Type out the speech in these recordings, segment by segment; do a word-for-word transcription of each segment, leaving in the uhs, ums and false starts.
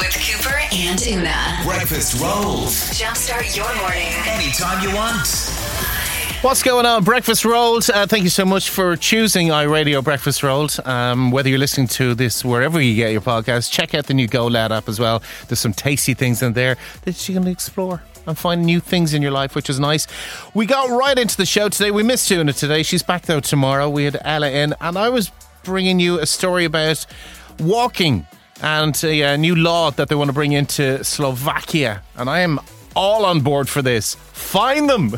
with Cooper and Una. Breakfast rolls. Jumpstart your morning. Anytime you want. What's going on? Breakfast Rolls. Uh, thank you so much for choosing iRadio Breakfast Rolls. Um, whether you're listening to this wherever you get your podcast, check out the new Go Loud app as well. There's some tasty things in there that you can explore and find new things in your life, which is nice. We got right into the show today. We missed Una today. She's back though tomorrow. We had Ella in, and I was bringing you a story about walking and a, a new law that they want to bring into Slovakia. And I am all on board for this. Find them.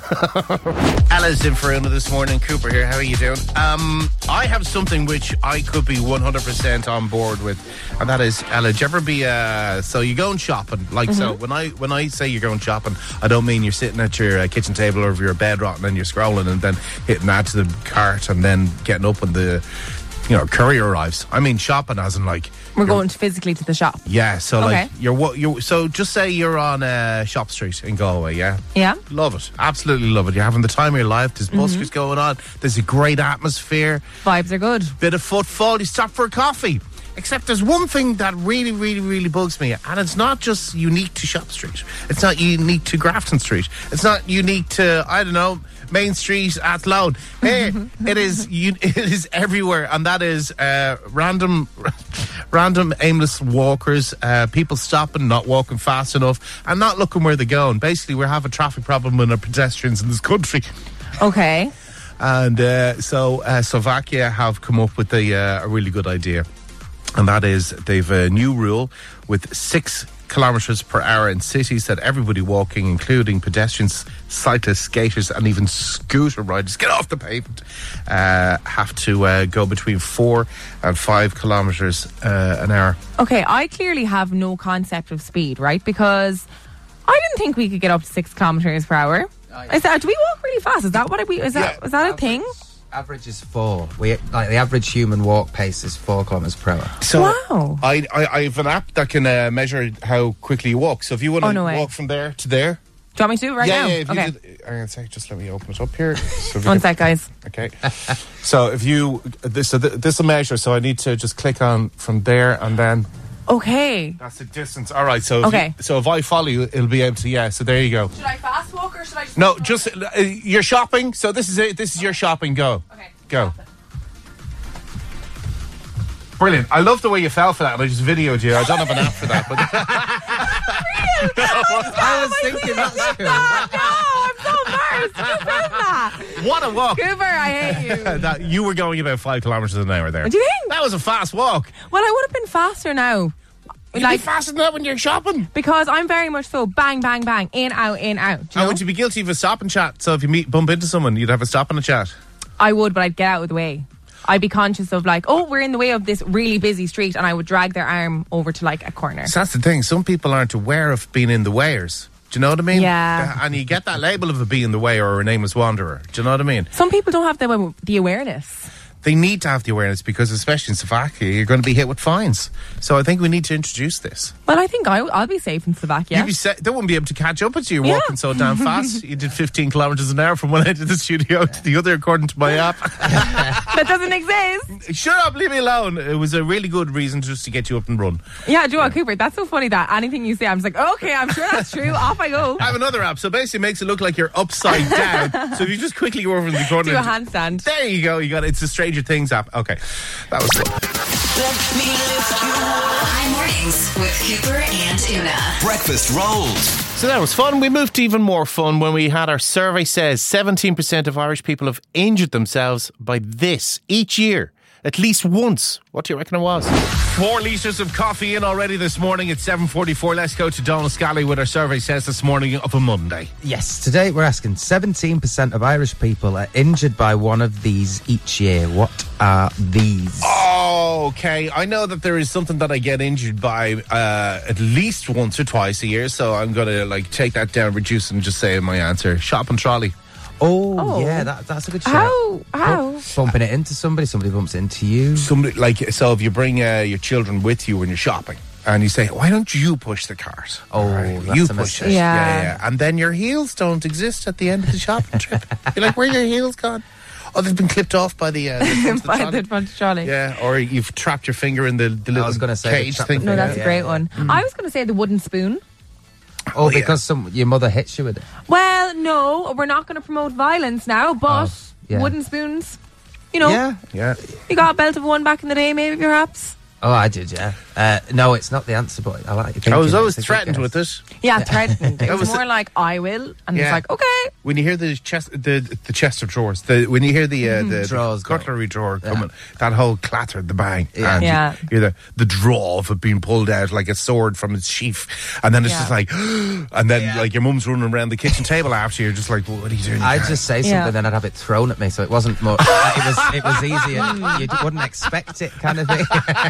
Ella's in for Una this morning. Cooper here. How are you doing? Um, I have something which I could be one hundred percent on board with, and that is, Ella, do you ever be uh, so you're going shopping like mm-hmm. so when I when I say you're going shopping, I don't mean you're sitting at your uh, kitchen table or your bed rotting and you're scrolling and then hitting add to the cart and then getting up when the you know courier arrives. I mean shopping as in like we're going to physically to the shop. Yeah, so okay. like you're what you so just say you're on uh, Shop Street in Galway, yeah? Yeah. Love it. Absolutely love it. You're having the time of your life. There's buskers mm-hmm. going on. There's a great atmosphere. Vibes are good. Bit of footfall. You stop for a coffee. Except there's one thing that really, really, really bugs me, and it's not just unique to Shop Street. It's not unique to Grafton Street. It's not unique to, I don't know, Main Street at Athlone. Hey, it is it is everywhere, and that is uh, random, random aimless walkers, uh, people stopping, not walking fast enough, and not looking where they're going. Basically, we're having a traffic problem with our pedestrians in this country. Okay. And uh, so uh, Slovakia have come up with a, uh, a really good idea. And that is, they've a new rule with six kilometres per hour in cities that everybody walking, including pedestrians, cyclists, skaters, and even scooter riders, get off the pavement, uh, have to uh, go between four and five kilometres uh, an hour. Okay, I clearly have no concept of speed, right? Because I didn't think we could get up to six kilometres per hour. Oh, yeah. Is that, do we walk really fast? Is that what we? Is that? Yeah. Is that a average, thing? Average is four. We like the average human walk pace is four kilometres per hour. So wow. I, I I have an app that can uh, measure how quickly you walk. So if you want to oh, no walk way. from there to there, do you want me to do it right yeah, now? Yeah, if okay. you did, I'm gonna say just let me open it up here. So One can, sec, guys. Okay. So if you this so this will measure. So I need to just click on from there and then. Okay. That's the distance. All right. So if okay. You, so if I follow you, it'll be able to. Yeah. So there you go. Should I fast walk or should I? Just no, just uh, you're shopping. So this is it. This is your shopping. Go. Okay. Go. Brilliant. I love the way you fell for that, and I just videoed you. I don't have an app for that. But no, I was thinking that's cool. No, I'm so embarrassed. Who said that? What a walk. Cooper, I hate you. that, you were going about five kilometres an hour there. What do you think? That was a fast walk. Well, I would have been faster now. You'd like be faster than that when you're shopping. Because I'm very much so bang, bang, bang, in, out, in, out. Do you and know? would you be guilty of a stop and chat? So if you meet, bump into someone, you'd have a stop and a chat? I would, but I'd get out of the way. I'd be conscious of like, oh, we're in the way of this really busy street, and I would drag their arm over to like a corner. So that's the thing. Some people aren't aware of being in the wayers. Do you know what I mean? Yeah. And you get that label of a being the way or a nameless wanderer. Do you know what I mean? Some people don't have the the awareness. They need to have the awareness because, especially in Slovakia, you're going to be hit with fines. So I think we need to introduce this. Well, I think I, I'll be safe in Slovakia. You'd be sa- they wouldn't be able to catch up with you. You're yeah. walking so damn fast. You did fifteen kilometres an hour from one end of the studio to the other, according to my app. That doesn't exist. Shut up, leave me alone. It was a really good reason just to get you up and run. Yeah, do you know what, Cooper? That's so funny that anything you say, I'm just like, okay, I'm sure that's true. Off I go. I have another app, so basically it makes it look like you're upside down. So if you just quickly go over in the corner. Do a handstand. There you go. You got it. It's the Stranger Things app. Okay, that was fun. High mornings with Cooper and Una. Breakfast rolls. So that was fun. We moved to even more fun when we had our survey says seventeen percent of Irish people have injured themselves by this each year. At least once. What do you reckon it was? Four litres of coffee in already this morning at seven forty-four. Let's go to Donald Scally with our survey says this morning of a Monday. Yes, today we're asking seventeen percent of Irish people are injured by one of these each year. What are these? Oh, okay. I know that there is something that I get injured by uh, at least once or twice a year, so I'm going to like take that down, reduce and just say my answer. Shop and trolley. Oh, Oh. yeah, that, that's a good shout. How? How? Bu- bumping it into somebody, somebody bumps it into you. Somebody like so if you bring uh, your children with you when you're shopping and you say, why don't you push the cart? Oh, Right, that's you a push mistake. it. Yeah. yeah, yeah. And then your heels don't exist at the end of the shopping trip. You're like, where are your heels gone? Oh, they've been clipped off by the, uh, the front of the By trolley. the front trolley. Yeah, or you've trapped your finger in the, the little was gonna say the cage trap- thing. No, that's Yeah, a great yeah. one. I was going to say the wooden spoon. Oh, yeah. because some your mother hits you with it. Well, no, we're not going to promote violence now, but Oh, yeah. wooden spoons, you know, Yeah. Yeah. you got a belt of one back in the day, maybe, perhaps. Oh, I did, yeah. Uh, no, it's not the answer, but I like you. I was thinking always it's a good threatened guess. with it. Yeah, threatened. It That was, was the- more like, I will. And Yeah. it's like, okay. When you hear the chest, the the chest of drawers, the when you hear the uh, the, Drawers the go. cutlery drawer Yeah. coming, that whole clatter, the bang, Yeah. and Yeah. you hear the the draw of it being pulled out like a sword from its sheath, and then it's Yeah. just like, and then like your mum's running around the kitchen table after you, you're just like, what are you doing? I'd just say something, Yeah. then I'd have it thrown at me, so it wasn't much. uh, it was it was easier. You d- wouldn't expect it, kind of thing.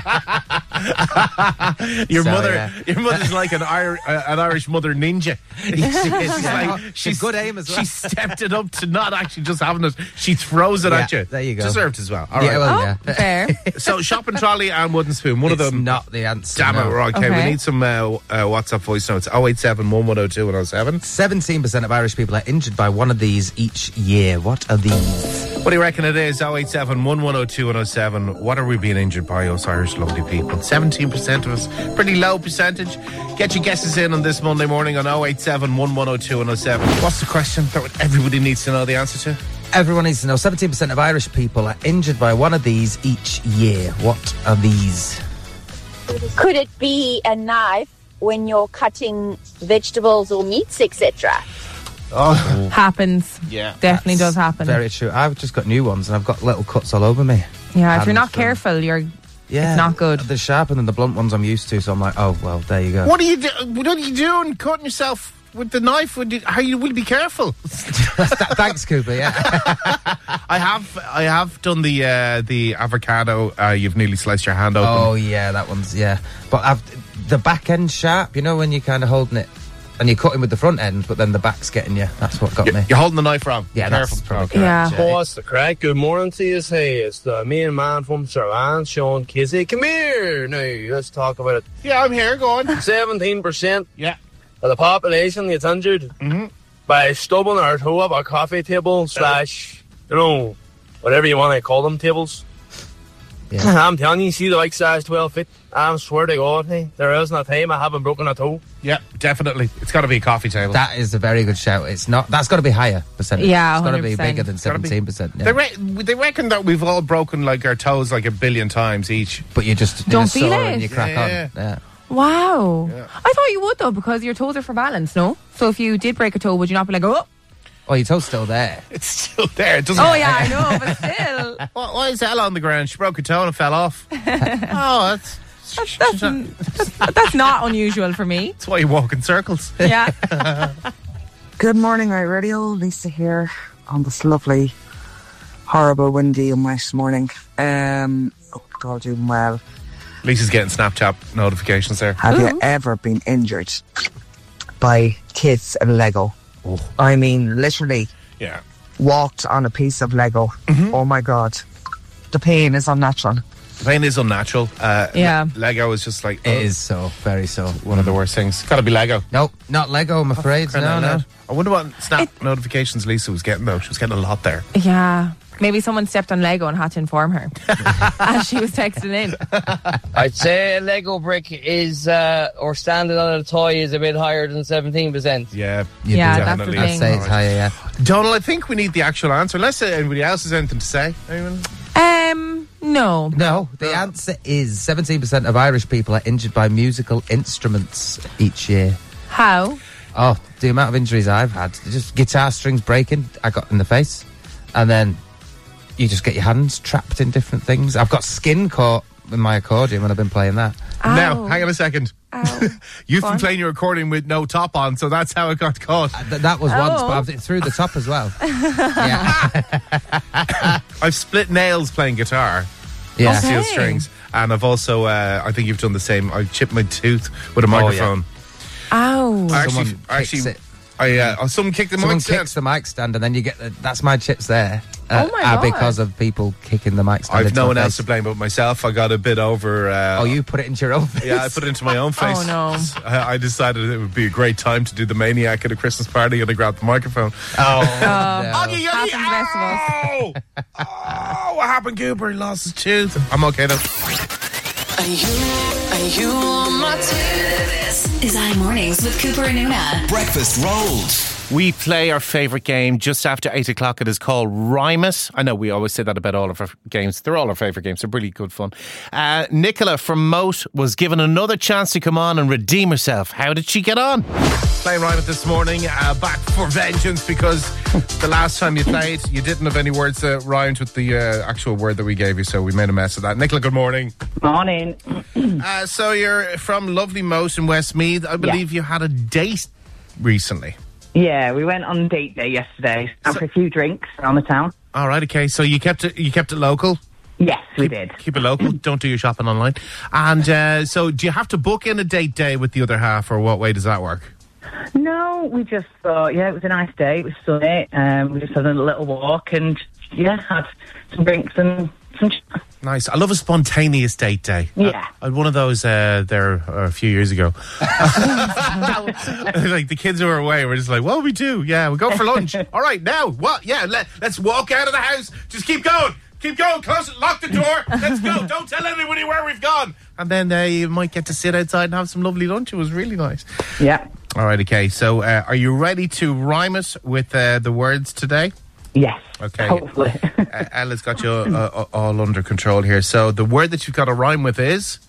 your So, mother, yeah. your mother's like an Irish, uh, an Irish mother ninja. She's Yeah. like, she's good aim as well. She stepped it up to not actually just having it. She throws it Yeah, at you. there you go. Deserved as well. All Yeah, right. well, Oh, yeah. fair. So shopping trolley and wooden spoon. One It's of them. not the answer. Damn it, no. right, okay. Okay. We need some uh, uh, WhatsApp voice notes. oh eight seven, one one oh two, one oh seven. seventeen percent of Irish people are injured by one of these each year. What are these? What do you reckon it is? oh eight seven, one one oh two, one oh seven. What are we being injured by, us Irish lovely people? seventeen percent of us. Pretty low percentage. Get your guesses in on this Monday morning on oh eight seven, one one oh two, one oh seven. What's the question that everybody needs to know the answer to? Everyone needs to know seventeen percent of Irish people are injured by one of these each year. What are these? Could it be a knife when you're cutting vegetables or meats, et cetera? Happens. Yeah. Definitely does happen. Very true. I've just got new ones and I've got little cuts all over me. yeah, if you're Hands not from- careful, you're. Yeah, It's not good. The sharper than the blunt ones I'm used to, so I'm like, oh well, there you go. What are you do- What are you doing? Cutting yourself with the knife? Would you, how you will be careful? Th- Thanks, Cooper. Yeah, I have I have done the uh, the avocado. Uh, you've nearly sliced your hand open. oh yeah, that one's yeah. But I've the back end sharp. You know when you're kind of holding it and you're cutting with the front end, but then the back's getting you. That's what got You're, me. you're holding the knife wrong. Yeah, Be that's careful. probably Okay. Yeah. correct, What's the crack? Good morning to you. Hey, it's the main man from Saran, Sean Casey. Come here now. Let's talk about it. Yeah, I'm here. Go on. Seventeen percent Yeah. of the population gets injured Mm-hmm. by stubbing our toe up a coffee table slash, you know, whatever you want to call them tables. Yeah. I'm telling you, see the like size twelve feet. I swear to God, hey, there isn't a time I haven't broken a toe. Yeah, definitely. It's got to be a coffee table. That is a very good shout. It's not. That's got to be higher percentage. Yeah, it's got to one be hundred percent. bigger than Gotta be- seventeen percent. They, re- they reckon that we've all broken like our toes like a billion times each. But you just Don't just feel sore it. and you crack Yeah, on. yeah. Yeah. Wow. I thought you would, though, because your toes are for balance, no? So if you did break a toe, would you not be like, oh? Oh, your toe's still there. It's still there. It doesn't. Oh, yeah, I know, but still. Why, why is Elle on the ground? She broke her toe and it fell off. oh, that's That's, that's, that's not unusual for me. that's why you walk in circles. Yeah. Good morning, Right Radio. Lisa here on this lovely, horrible, windy and wet morning. Um, hope you're all doing well. Lisa's getting Snapchat notifications there. Have you ever been injured by kids and Lego? I mean, literally Yeah. walked on a piece of Lego. Mm-hmm. Oh my God. The pain is unnatural. The pain is unnatural. Uh, Yeah. Le- Lego is just like, It oh, is so, very so. one of the worst things. Got to be Lego. Nope, not Lego, I'm afraid. Crying No, out no. loud. I wonder what Snap notifications Lisa was getting though. She was getting a lot there. Yeah. Maybe someone stepped on Lego and had to inform her as she was texting in. I'd say a Lego brick is, uh, or standing on a toy is a bit higher than seventeen percent. Yeah. You Yeah, do that's the definitely. I'd thing. say it's higher, yeah. Donald, I think we need the actual answer. Unless anybody else has anything to say. Anyone? Um, no. No, the answer is seventeen percent of Irish people are injured by musical instruments each year. How? Oh, the amount of injuries I've had. Just guitar strings breaking, I got in the face. And then you just get your hands trapped in different things. I've got skin caught in my accordion when I've been playing that. Now, Ow. hang on a second. Ow. You've Go been on. playing your recording with no top on, so that's how it got caught. Uh, th- that was once, Oh. but I've through the top as well. yeah. I've split nails playing guitar. Yeah. Steel Okay. strings. And I've also, uh, I think you've done the same. I chipped my tooth with a Oh, yeah. microphone. Ow. I actually, Someone I actually kicks it. I, uh, oh, someone kicked the Someone mic stand. kicks the mic stand, and then you get the, that's my chips there. Uh, Oh my are God. because of people kicking the mic stand. I've into no my one face. else to blame but myself. I got a bit over. Uh, Oh, you put it into your own face. Yeah, I put it into my own face. Oh, no. I, I decided it would be a great time to do the maniac at a Christmas party, and I grabbed the microphone. Oh, Uh, no. Augie, Happens Augie, to the best of us. ow! Oh, what happened, Cooper? He lost his tooth. I'm okay though. Are you, are you on my team? This is iMornings with Cooper and Una. Breakfast Rolls. We play our favourite game just after eight o'clock. It is called Rhyme It. I know we always say that about all of our games. They're all our favourite games. They're really good fun. Uh, Nicola from Moat was given another chance to come on and redeem herself. How did she get on? Playing Rhyme It this morning. Uh, back for vengeance because the last time you played, you didn't have any words that rhymed with the uh, actual word that we gave you, so we made a mess of that. Nicola, good morning. Morning. Uh, so you're from lovely Moat in Westmeath. I believe you had a date recently. Yeah, we went on date day yesterday. After a few drinks around the town. All right, okay. So you kept it. You kept it local. Yes, we did. Keep it local. Don't do your shopping online. And uh, so, do you have to book in a date day with the other half, or what way does that work? No, we just thought, yeah, it was a nice day. It was sunny. Um, we just had a little walk and, yeah, had some drinks and some... Ch- Nice. I love a spontaneous date day. Yeah. I had one of those uh, there uh, a few years ago. Like the kids who were away, we're just like, well, we do. Yeah, we go for lunch. All right, now what? Yeah, let, let's walk out of the house. Just keep going. Keep going. Close it. Lock the door. Let's go. Don't tell anybody where we've gone. And then uh, you might get to sit outside and have some lovely lunch. It was really nice. Yeah. All right, okay. So uh, are you ready to rhyme it with uh, the words today? Yes. Okay. Hopefully. uh, Ella's got you uh, all under control here. So the word that you've got to rhyme with is?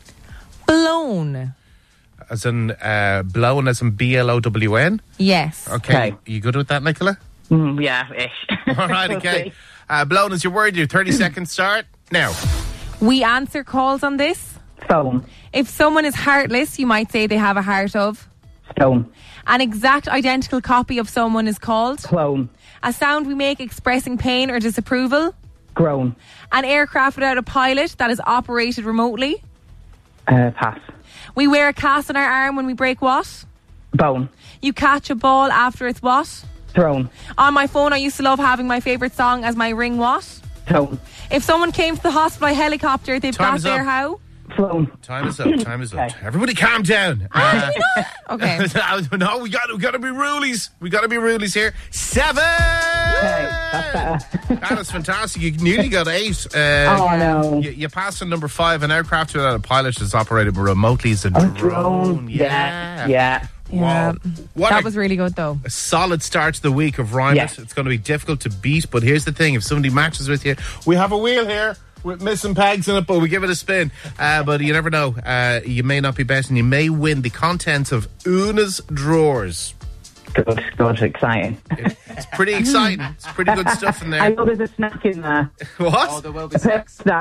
Blown. As in uh, blown, as in B L O W N? Yes. Okay. Okay. You good with that, Nicola? Mm, yeah, ish. All right, We'll okay. see. Uh, blown is your word. Your thirty seconds start now. We answer calls on this. Phone. If someone is heartless, you might say they have a heart of. Stone. An exact identical copy of someone is called. Clone. A sound we make expressing pain or disapproval. Grown. An aircraft without a pilot that is operated remotely. Uh, pass. We wear a cast on our arm when we break what? Bone. You catch a ball after it's what? Thrown. On my phone, I used to love having my favourite song as my ring what? Tone. If someone came to the hospital by helicopter, they've Time got is there up. how? Flown. Time is up. Time is up. Okay. Everybody calm down. Uh, Okay. no, we got we got to be rulies. We got to be rulies here. Seven. Okay, that's better. That is fantastic. You nearly got eight. Uh, Oh, no. You, you passed on number five. An aircraft without a pilot is operated remotely as a drone. Drone. Yeah. Yeah. Yeah. Yeah. Wow. What That a, was really good though. a solid start to the week of Rhyme Yes. It. It's going to be difficult to beat, but here's the thing. If somebody matches with you, we have a wheel here with missing pegs in it, but we give it a spin. Uh, but you never know. Uh, you may not be betting. You may win the contents of Una's drawers. Good. Good. Exciting. It's pretty exciting. It's pretty good stuff in I there. know there's a snack in there. What? There will be A purple snack.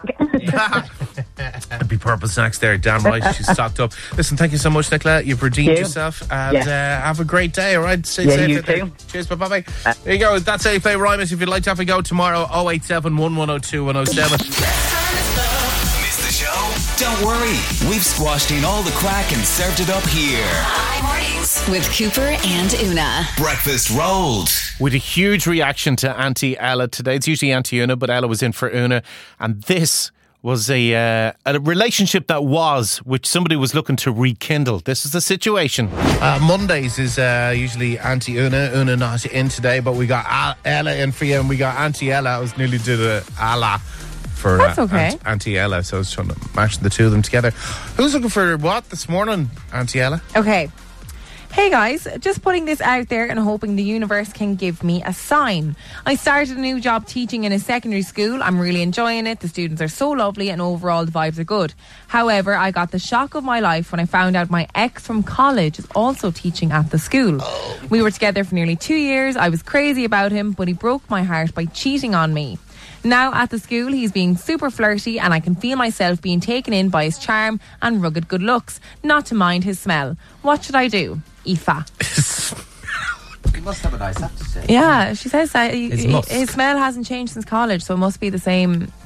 There'd be purple snacks there. Damn right. She's stocked up. Listen, thank you so much, Nicola. You've redeemed Thank you. yourself. And Yes. uh, have a great day, all right? Stay Yeah, safe you out there. too. Cheers. Bye-bye. There you go. That's how you play Rhyme It. If you'd like to have a go tomorrow, oh eight seven, one one oh two, one oh seven. Missed the show? Don't worry. We've squashed in all the crack and served it up here. iMornings with Cooper and Una. Breakfast Rolled. With a huge reaction to Auntie Ella today. It's usually Auntie Una, but Ella was in for Una. And this was a uh, a relationship that was, which somebody was looking to rekindle. This is the situation. Uh, Mondays is uh, usually Auntie Una. Una not in today, but we got Al- Ella in for you, and we got Auntie Ella. I was nearly did a Ella for That's uh, okay. Aunt- Auntie Ella, so I was trying to mash the two of them together. Who's looking for what this morning, Auntie Ella? Okay. Hey guys, just putting this out there and hoping the universe can give me a sign. I started a new job teaching in a secondary school. I'm really enjoying it. The students are so lovely and overall the vibes are good. However, I got the shock of my life when I found out my ex from college is also teaching at the school. We were together for nearly two years. I was crazy about him, but he broke my heart by cheating on me. Now at the school, he's being super flirty and I can feel myself being taken in by his charm and rugged good looks, not to mind his smell. What should I do? Aoife. You must have a nice aftershave. Yeah, she says that he, His he- musk. his smell hasn't changed since college, so it must be the same.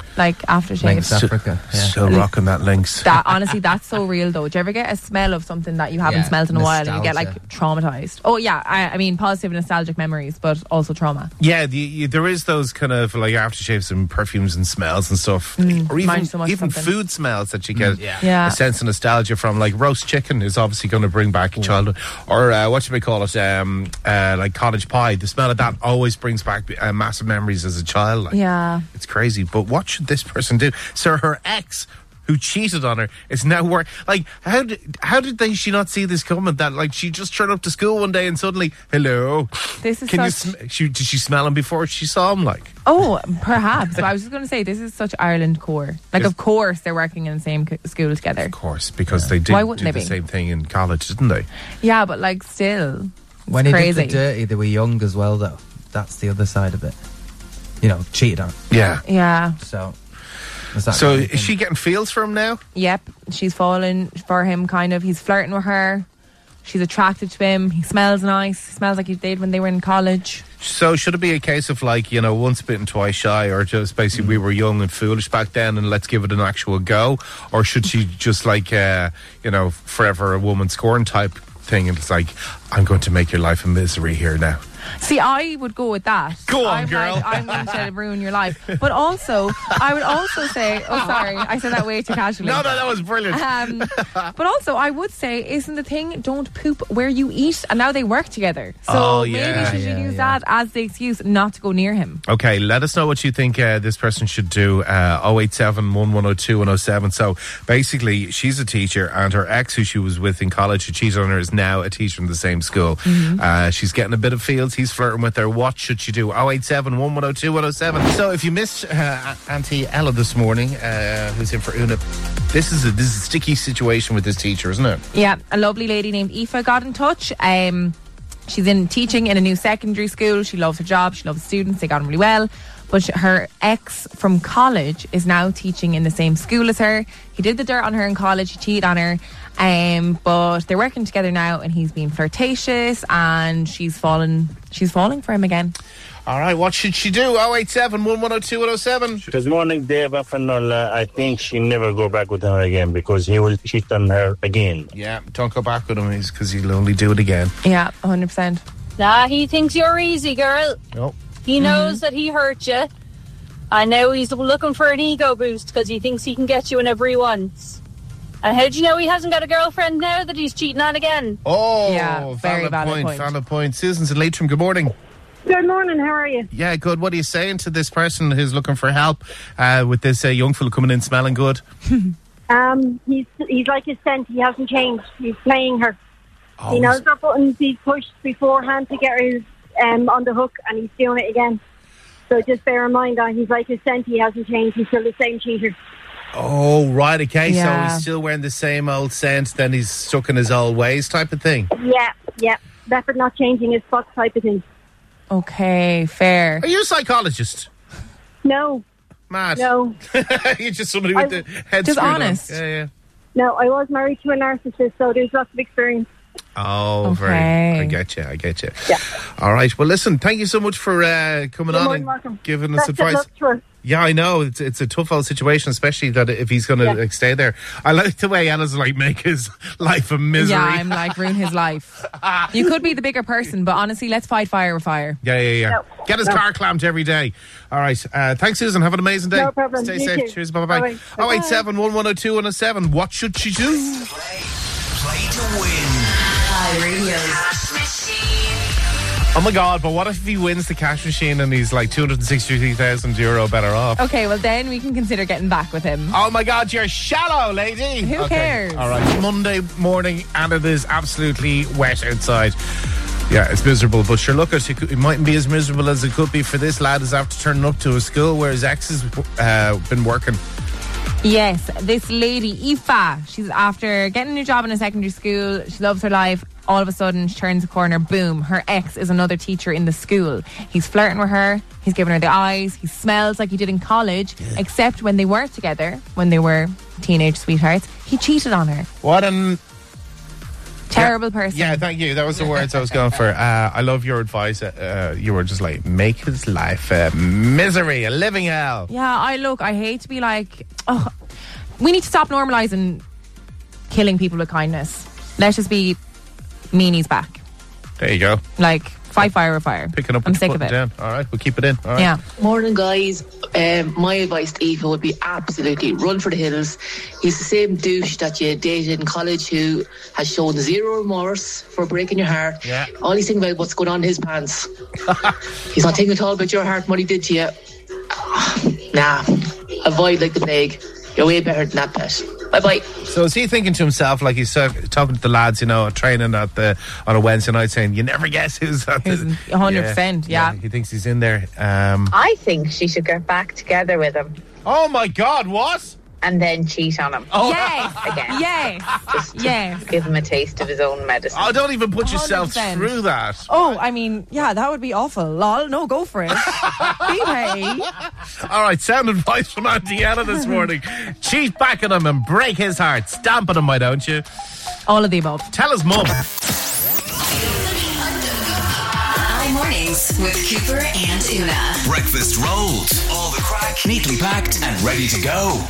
like aftershave. Lynx Africa. Yeah. Still rocking that Lynx. That honestly, that's so real though. Do you ever get a smell of something that you haven't Yeah, smelled in a while and you get nostalgia. like traumatized? Oh yeah, I, I mean positive nostalgic memories, but also trauma. Yeah, the, you, there is those kind of like aftershaves and perfumes and smells and stuff, Mm, or even reminds so much of even something. food smells that you get yeah. Yeah. a sense of nostalgia from. Like roast chicken is obviously going to bring back childhood, or uh, what should we call it? Um, uh, like cottage pie. The smell of that always brings back uh, massive memories as a child. Like, Yeah. it's crazy. But what should this person do? So her ex, who cheated on her, is now work. Like, how did how did they she not see this coming? That like she just turned up to school one day and suddenly, hello. This is Can you such- sm- she, did she smell him before she saw him? Like, Oh, perhaps. But I was just going to say, this is such Ireland core. Like, Is- of course, they're working in the same c- school together. of course, because they did Why do wouldn't the they be? same thing in college, didn't they? Yeah, but like, still, When it's he crazy. did the dirty, they were young as well, though. That's the other side of it. You know, cheated on. Yeah. Yeah. So, is that So kind of is thing? she getting feels for him now? Yep. She's fallen for him, kind of. He's flirting with her. She's attracted to him. He smells nice. He smells like he did when they were in college. So should it be a case of like, you know, once bitten, twice shy, or just basically we were young and foolish back then and let's give it an actual go? Or should she just like, uh, you know, forever a woman scorn type thing and it's like, I'm going to make your life a misery here now? See, I would go with that. Go on, I'm girl. Like, I'm going to ruin your life. But also, I would also say, oh, sorry, I said that way too casually. No, no, that was brilliant. Um, but also, I would say, isn't the thing, don't poop where you eat? And now they work together. So Oh, maybe yeah, she should yeah, use yeah. that as the excuse not to go near him. Okay, let us know what you think uh, this person should do. Uh, oh eight seven, one one oh two, one oh seven. So basically, she's a teacher and her ex, who she was with in college, who cheated on her, is now a teacher in the same school. Mm-hmm. Uh, she's getting a bit of feels. He's flirting with her. What should she do? oh eight seven, one one oh two, one oh seven. So if you missed uh, Auntie Ella this morning, uh, who's in for Una, this is, a, this is a sticky situation with this teacher, isn't it? Yeah, a lovely lady named Aoife got in touch. Um, she's in teaching in a new secondary school. She loves her job. She loves the students. They got on really well. But sh- her ex from college is now teaching in the same school as her. He did the dirt on her in college. He cheated on her. Um, but they're working together now, and he's being flirtatious, and she's fallen. She's falling for him again. All right, what should she do? oh eight seven, one one oh two, one oh seven. Good morning, Dave and Finola. I think she never go back with him again because he will cheat on her again. Yeah, don't go back with him because he'll only do it again. Yeah, one hundred percent. Nah, he thinks you're easy, girl. Nope. He knows that he hurt you. And now he's looking for an ego boost because he thinks he can get you whenever he wants. And how do you know he hasn't got a girlfriend now that he's cheating on again? Oh, Yeah, very valid, valid point, point. valid point. Susan's in Leitrim, good morning. Good morning, how are you? Yeah, good. What are you saying to this person who's looking for help uh, with this uh, young fella coming in smelling good? Um, he's he's like his scent, he hasn't changed. He's playing her. Oh, he knows what buttons he's pushed beforehand to get her um, on the hook, and he's doing it again. So just bear in mind that he's like his scent, he hasn't changed. He's still the same cheater. Oh, right, okay. Yeah. So he's still wearing the same old scent, then he's stuck in his old ways type of thing. Yeah, yeah. Leopard not changing his spot type of thing. Okay, fair. Are you a psychologist? No, Mad. no, You're just somebody with I- the head Just screwed on. honest. Yeah, yeah. no. I was married to a narcissist, so there's lots of experience. Oh, Okay. very. I get you. I get you. Yeah. All right. Well, listen. Thank you so much for uh, coming You're on more and than welcome. giving us Best of advice. luck to her. Yeah, I know. It's it's a tough old situation, especially that if he's going to Yeah. like, stay there. I like the way Ella's like make his life a misery. Yeah, I'm like, ruin his life. You could be the bigger person, but honestly, let's fight fire with fire. Yeah, yeah, yeah. No. Get his No. car clamped every day. All right. Uh, thanks, Susan. Have an amazing day. No problem. Stay You safe. too. Cheers. Bye bye. Bye-bye. Oh eight seven one one oh two one oh seven. What should she do? Play to win. Hi, Radio. Oh my God! But what if he wins the cash machine and he's like two hundred and sixty-three thousand euro better off? Okay, well then we can consider getting back with him. Oh my God, you're shallow, lady. Who Okay. cares? All right. Monday morning and it is absolutely wet outside. Yeah, it's miserable, but sure, look, it, it mightn't be as miserable as it could be for this lad who's after turning up to a school where his ex has uh, been working. Yes, this lady, Aoife, she's after getting a new job in a secondary school. She loves her life. All of a sudden, she turns a corner. Boom. Her ex is another teacher in the school. He's flirting with her. He's giving her the eyes. He smells like he did in college, except when they were together, when they were teenage sweethearts, he cheated on her. What an... Tell Terrible person. Yeah, thank you. That was the words I was going for. Uh, I love your advice. Uh, you were just like, make his life a misery, a living hell. Yeah, I look, I hate to be like, oh, we need to stop normalising killing people with kindness. Let us be meanies back. There you go. Like, fight fire with fire. Picking up I'm what sick you're of it. putting down. All right, we'll keep it in. All right. Yeah. Morning, guys. Um, my advice to Aoife would be absolutely run for the hills. He's the same douche that you dated in college who has shown zero remorse for breaking your heart. Yeah. All he's thinking about what's going on in his pants. He's not thinking at all about your heart and what he did to you. Nah, avoid like the plague. You're way better than that, pet. Bye bye. So is he thinking to himself, like he's uh, talking to the lads, you know, training at the on a Wednesday night, saying, "You never guess who's at the." one hundred percent, yeah. He thinks he's in there. Um, I think she should get back together with him. Oh my God! What? And then cheat on him. Oh. Yes. Again. Yes. Just to Yes. give him a taste of his own medicine. Oh, don't even put yourself one hundred percent. through that. Oh, I mean, yeah, that would be awful. Lol, no, go for it. Be hey. All right, sound advice from Auntie Anna this morning. Cheat back at him and break his heart. Stamp at him, why don't you? All of the above. Tell his mum. I Mornings with Cooper and Una. Breakfast rolls. All the crack neatly packed and ready to go.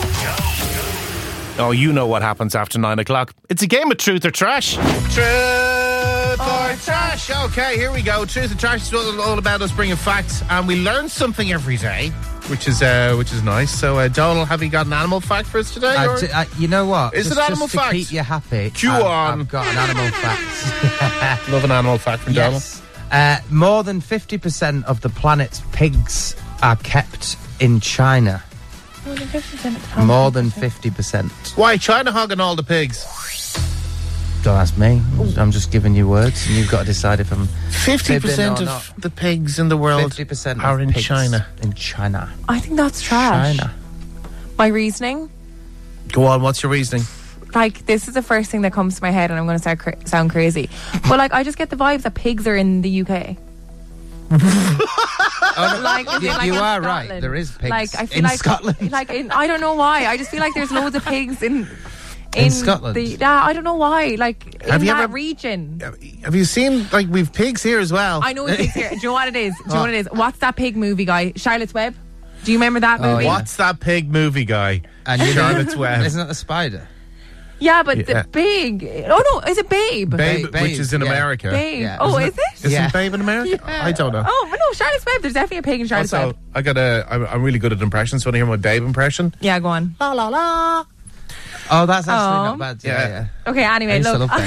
Oh, you know what happens after nine o'clock. It's a game of truth or trash. Truth or trash. Okay, here we go. Truth or trash is all all about us bringing facts, and we learn something every day, which is uh, which is nice. So, uh, Donald, have you got an animal fact for us today? I or- d- I- you know what? Is just, it animal just to fact? keep you happy. Chew I've, on. I've got an animal fact. Love an animal fact from Donald. Yes. Uh, more than fifty percent of the planet's pigs are kept in China. More than fifty percent. More than fifty percent. Why China hogging all the pigs? Don't ask me. I'm just giving you words, and you've got to decide if I'm Fifty percent fibbing or of the pigs in the world Fifty percent are of in pigs China. In China. I think that's trash. China. My reasoning, Go on. What's your reasoning? like, this is the first thing that comes to my head, and I'm going to start cra- sound crazy. But, like, I just get the vibes that pigs are in the U K. Oh, no, Like, is it you, like you in are right. Scotland? There is pigs Like, I feel in like, Scotland. Like, in, I don't know why. I just feel like there's loads of pigs in in, In Scotland? The, yeah, I don't know why. Like, Have in you that ever- region. Have you seen, like, we've pigs here as well? I know it's pigs here. Do you know what it is? Do you know what it is? What's that pig movie, guy? Charlotte's Web. Do you remember that Oh, movie? yeah. What's that pig movie guy? And you know- Charlotte's Web. Isn't that the spider? Yeah, but Yeah. the big. Oh no, is it Babe? Babe, Babe, which is in yeah. America. Babe. Yeah. Oh, Isn't is it? Isn't Yeah. Babe in America? I don't know. Oh, but no, Charlotte's Web. There's definitely a pig in Charlotte's Also, Web. I got a. I'm, I'm really good at impressions. Want to hear my Babe impression? Yeah, go on. La la la. Oh, that's actually Oh. not bad. Yeah, Yeah. yeah. Okay, I anyway, used to look. love I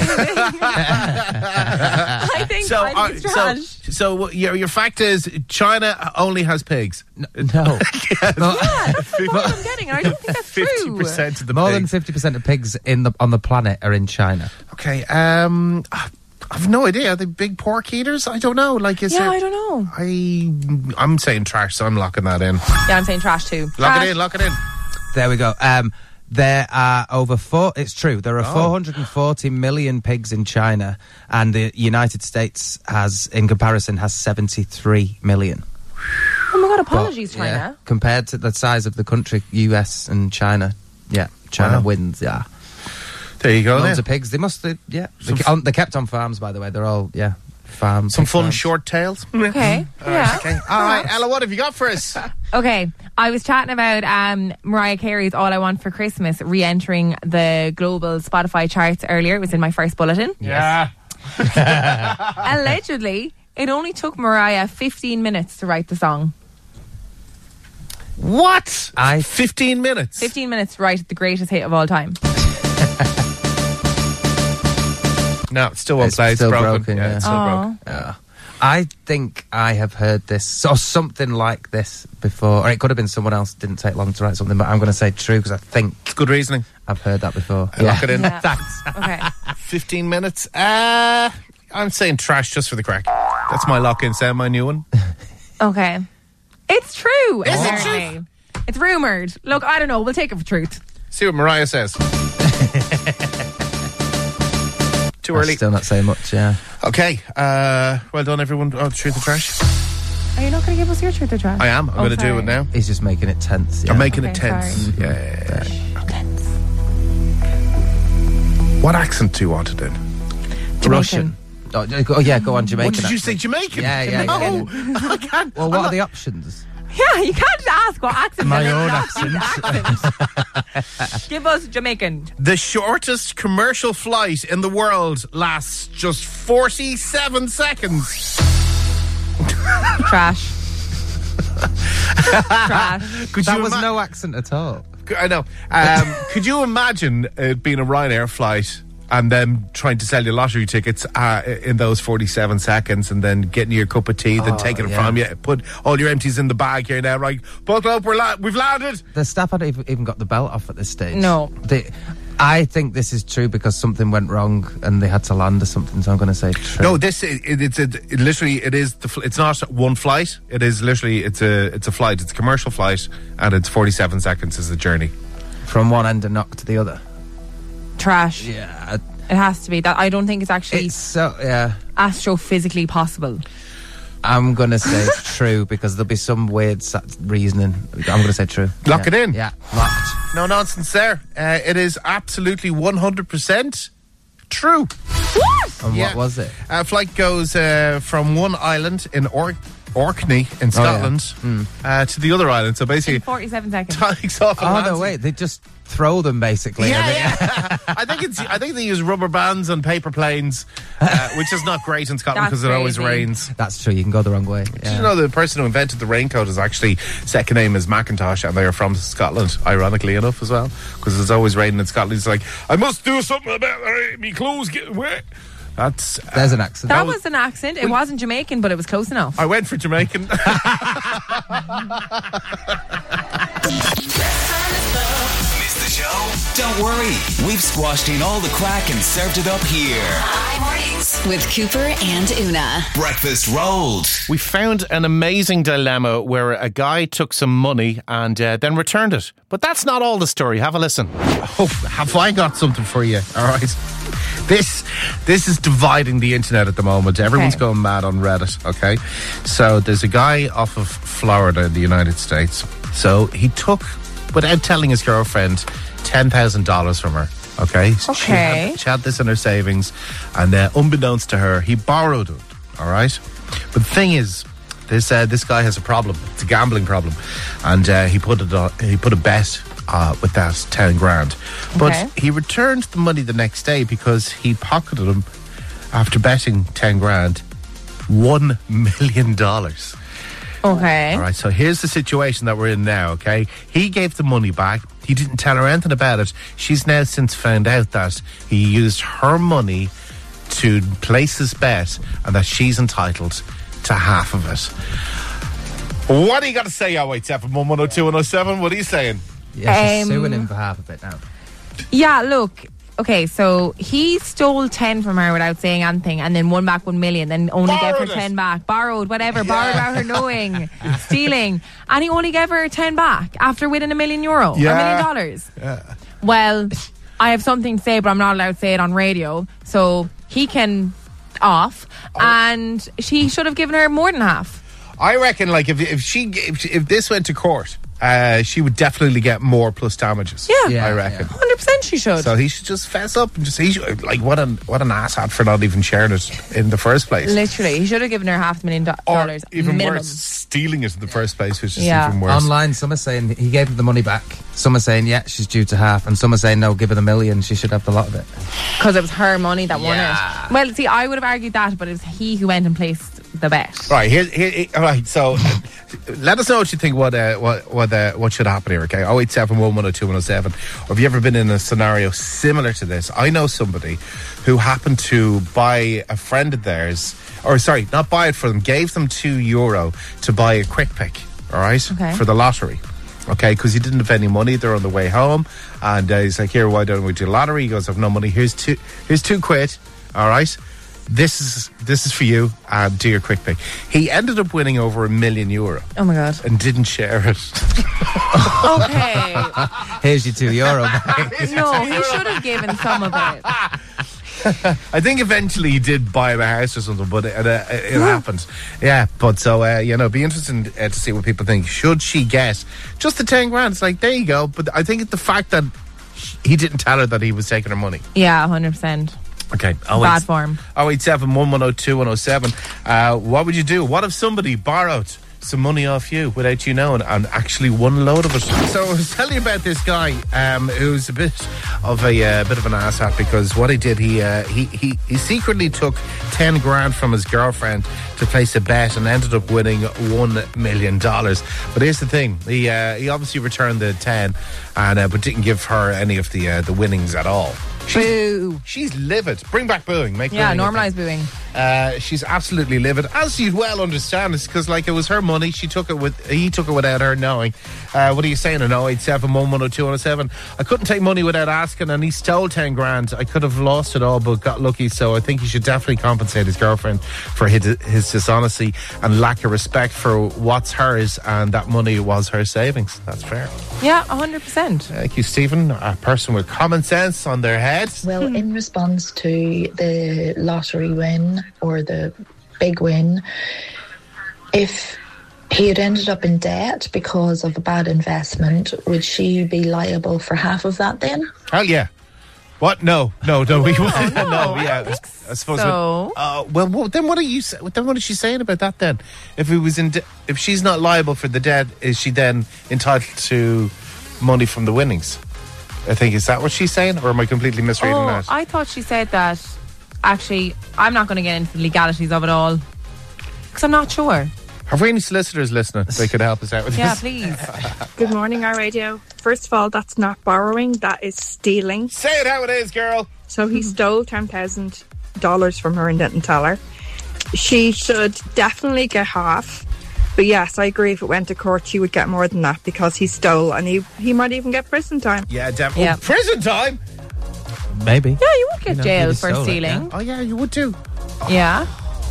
think, So, I uh, think it's so, trash. so what your your fact is China only has pigs. No. Yeah, No. that's the vibe I'm getting, and I don't think that's Fifty true. percent of the More than pigs. fifty percent of pigs in the on the planet are in China. Okay. Um, I've no idea. Are they big pork eaters? I don't know. Like, is Yeah, there? I don't know. I I'm saying trash, so I'm locking that in. Yeah, I'm saying trash too. Lock Trash. it in. Lock it in. There we go. Um, there are over four. It's true. There are Oh. four hundred forty million pigs in China, and the United States has, in comparison, has seventy-three million. Oh my god, But, apologies, yeah, China. compared to the size of the country, U S and China, yeah, China Wow. wins. Yeah, There you go. loads then. of pigs. They must. They, yeah, Some they, on, they're kept on farms, by the way. They're all yeah, farms. Some pig fun farms. short tails. Okay. Yeah. Okay. All right, Ella, what have you got for us? Okay, I was chatting about um, Mariah Carey's All I Want for Christmas re-entering the global Spotify charts earlier. It was in my first bulletin. Yeah. Allegedly, it only took Mariah fifteen minutes to write the song. What? I fifteen minutes. fifteen minutes to write the greatest hit of all time. No, it's still one It's place. still broken. broken, Yeah, yeah. it's still Aw. broken. Yeah. I think I have heard this or something like this before, or it could have been someone else. Didn't take long to write something, but I'm going to say true because I think It's good reasoning. I've heard that before. Uh, Lock it in. Yeah. Thanks. Okay. fifteen minutes. Uh, I'm saying trash just for the crack. That's my lock-in sound, my new one. Okay. It's true. Is it apparently. It's rumoured. Look, I don't know. We'll take it for truth. See what Mariah says. Too I'm early. still not saying much. Yeah. Okay. Uh, well done, everyone. Oh, truth or trash? Are you not going to give us your truth or trash? I am. I'm Oh, going to do sorry. it now. He's just making it tense. Yeah. I'm making Okay, it tense. sorry. Yeah. What accent do you want to do? Jamaican. Russian. Oh, oh, yeah, go on, Jamaican. What did you accent. say, Jamaican? Yeah, yeah, No, yeah. I can't. Well, I'm what not- are the options? Yeah, you can't just ask what accent. My they're own not using accent. Give us Jamaican. The shortest commercial flight in the world lasts just forty-seven seconds. Trash. Trash. Could that you was ima- no accent at all. I know. Um, could you imagine it being a Ryanair flight and them trying to sell you lottery tickets uh, in those forty-seven seconds and then getting your cup of tea, then Oh, taking it yeah. from you, put all your empties in the bag here now, right? Buckle up, we're la- we've landed. The staff hadn't even- even got the belt off at this stage. No. They, I think this is true because something went wrong and they had to land or something, so I'm going to say true. No, this it, it, it's a, it literally it is the fl- it's not one flight. It is literally it's a it's a flight. It's a commercial flight, and it's forty-seven seconds is the journey from one end of knock to the other. Trash. Yeah, It has to be. That I don't think it's actually it's so yeah. astrophysically possible. I'm going to say true because there'll be some weird sa- reasoning. I'm going to say true. Lock yeah. it in. Yeah, locked. No nonsense there. Uh, it is absolutely one hundred percent true. What? And Yeah. what was it? Uh, flight goes uh, from one island in Or- Orkney in Scotland Oh, uh, to the other island. So basically, In forty-seven seconds. takes off. and Oh lands no, in- wait! They just throw them basically. Yeah, I mean- yeah. I think it's. I think they use rubber bands on paper planes, uh, which is not great in Scotland That's because it always crazy. rains. That's true. You can go the wrong way. Did Yeah. you know the person who invented the raincoat is actually second name is Macintosh, and they are from Scotland, ironically enough as well, because it's always raining in Scotland. It's like I must do something about uh, me clothes getting wet. That's uh, There's an accent. That was an accent. It wasn't Jamaican, but it was close enough. I went for Jamaican. Missed the show? Don't worry. We've squashed in all the crack and served it up here. Hi Mornings with Cooper and Una. Breakfast rolled. We found an amazing dilemma where a guy took some money and uh, then returned it. But that's not all the story. Have a listen. Oh, have I got something for you? All right. This this is dividing the internet at the moment. Everyone's Okay. going mad on Reddit, okay? So there's a guy off of Florida in the United States. So he took, without telling his girlfriend, ten thousand dollars from her, okay? So She Okay. had, she had this in her savings, and uh, unbeknownst to her, he borrowed it, all right? But the thing is, this uh, this guy has a problem. It's a gambling problem. And uh, he put it on, he put a bet uh, with that ten grand. But Okay. he returned the money the next day because he pocketed him, after betting ten grand, one million dollars. Okay. All right, so here's the situation that we're in now, okay? He gave the money back. He didn't tell her anything about it. She's now since found out that he used her money to place his bet and that she's entitled to half of it. What do you got to say, oh eight seven one one oh two one oh seven? What are you saying? Yeah, she's Um, suing him for half of it now. Yeah, look. Okay, so he stole ten from her without saying anything and then won back one million, then only gave her Borrowed it. ten back. Borrowed, whatever, borrowed without her knowing. Stealing. And he only gave her ten back after winning a million euro. Or a Yeah. million dollars. Well, I have something to say, but I'm not allowed to say it on radio. So he can off. And she should have given her more than half. I reckon, like, if if she if, if this went to court, uh, she would definitely get more plus damages. Yeah. Yeah, I reckon. one hundred percent she should. So he should just fess up and just he should, like what an what an asshat for not even sharing it in the first place. Literally. He should have given her half a million do- Or dollars. even minimum. worse, stealing it in the first place, which is Yeah. even worse. Online, some are saying he gave her the money back. Some are saying, yeah, she's due to half. And some are saying, no, give her the million. She should have the lot of it. Because it was her money that won Yeah. it. Well, see, I would have argued that, but it was he who went and placed the bet. Right here, here, here all right. So, uh, let us know what you think. What, uh, what, what, uh, what should happen here? Okay, oh eight seven one one oh two one oh seven. Or have you ever been in a scenario similar to this? I know somebody who happened to buy a friend of theirs, or sorry, not buy it for them, gave them two euro to buy a quick pick. All right, Okay. for the lottery. Okay, because he didn't have any money. They're on the way home, and uh, he's like, "Here, why don't we do lottery?" He goes, "I've no money. Here's two. Here's two quid. All right." This is this is for you, and do your quick pick. He ended up winning over a million euro Oh my God. and didn't share it. Okay. Here's your two euro back. No, he should have given some of it. I think eventually he did buy him a house or something, but it, uh, it happened. Yeah, but so uh, you know, it'd be interesting uh, to see what people think. Should she get just the ten grand? It's like, there you go. But I think it's the fact that he didn't tell her that he was taking her money. Yeah, one hundred percent. Okay. Bad form. oh eight seven, one one oh two, one oh seven. Uh, what would you do? What if somebody borrowed some money off you without you knowing and actually won a load of it? So I was telling you about this guy um, who's a bit of a uh, bit of an asshat, because what he did, he, uh, he he he secretly took ten grand from his girlfriend to place a bet and ended up winning one million dollars. But here's the thing: he uh, he obviously returned the ten, and uh, but didn't give her any of the uh, the winnings at all. She's, Boo. She's livid. Bring back booing. Make Yeah, booing a normalise thing. booing. Uh, she's absolutely livid, as you'd well understand. It's because, like, it was her money. She took it with he took it without her knowing. Uh, what are you saying? An oh eight seven, one one oh two, one oh seven. I couldn't take money without asking, and he stole ten grand. I could have lost it all, but got lucky. So I think he should definitely compensate his girlfriend for his, his dishonesty and lack of respect for what's hers, and that money was her savings. That's fair. Yeah, one hundred percent. Thank you, Stephen. A person with common sense on their head. Well, in response to the lottery win or the big win, if he had ended up in debt because of a bad investment, would she be liable for half of that then? Hell yeah. What? No, no, no. we, no, no, yeah. I, I suppose. so. Uh, well, well, then what are you? sa- Then what is she saying about that? Then, if it was in, de- if she's not liable for the debt, is she then entitled to money from the winnings? I think, is that what she's saying, or am I completely misreading Oh, that? I thought she said that. Actually, I'm not going to get into the legalities of it all because I'm not sure. Have we any solicitors listening? They could help us out with Yeah, this. please. Good morning, our radio. First of all, that's not borrowing, that is stealing. Say it how it is, girl. So he stole ten thousand dollars from her and didn't tell her. She should definitely get half. But yes, I agree, if it went to court, she would get more than that because he stole, and he, he might even get prison time. Yeah, definitely. Yeah. Oh, prison time? Maybe. Yeah, you would get You know, jailed maybe for stole it, stealing. Oh, yeah, you would too. Yeah.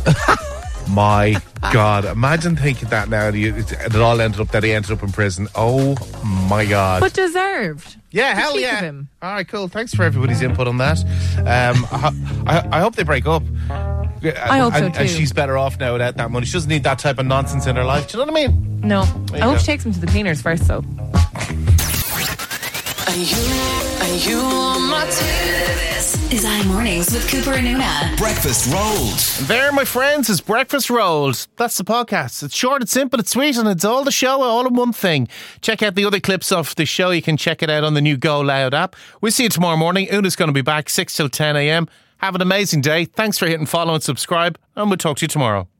My God, imagine thinking that now. You, it all ended up that he ended up in prison. Oh my God. But deserved. Yeah, The hell cheek yeah. of him. All right, cool. Thanks for everybody's input on that. Um, I, ho- I, I hope they break up. I hope so and, too. And she's better off now without that money. She doesn't need that type of nonsense in her life. Do you know what I mean? No. There I you hope go. she takes him to the cleaners first, though. Are you, are you on my team? This is iMornings with Cooper and Una. Breakfast Rolls. And there, my friends, is Breakfast Rolls. That's the podcast. It's short, it's simple, it's sweet, and it's all the show all in one thing. Check out the other clips of the show. You can check it out on the new Go Loud app. We'll see you tomorrow morning. Una's going to be back six till ten a.m. Have an amazing day. Thanks for hitting follow and subscribe, and we'll talk to you tomorrow.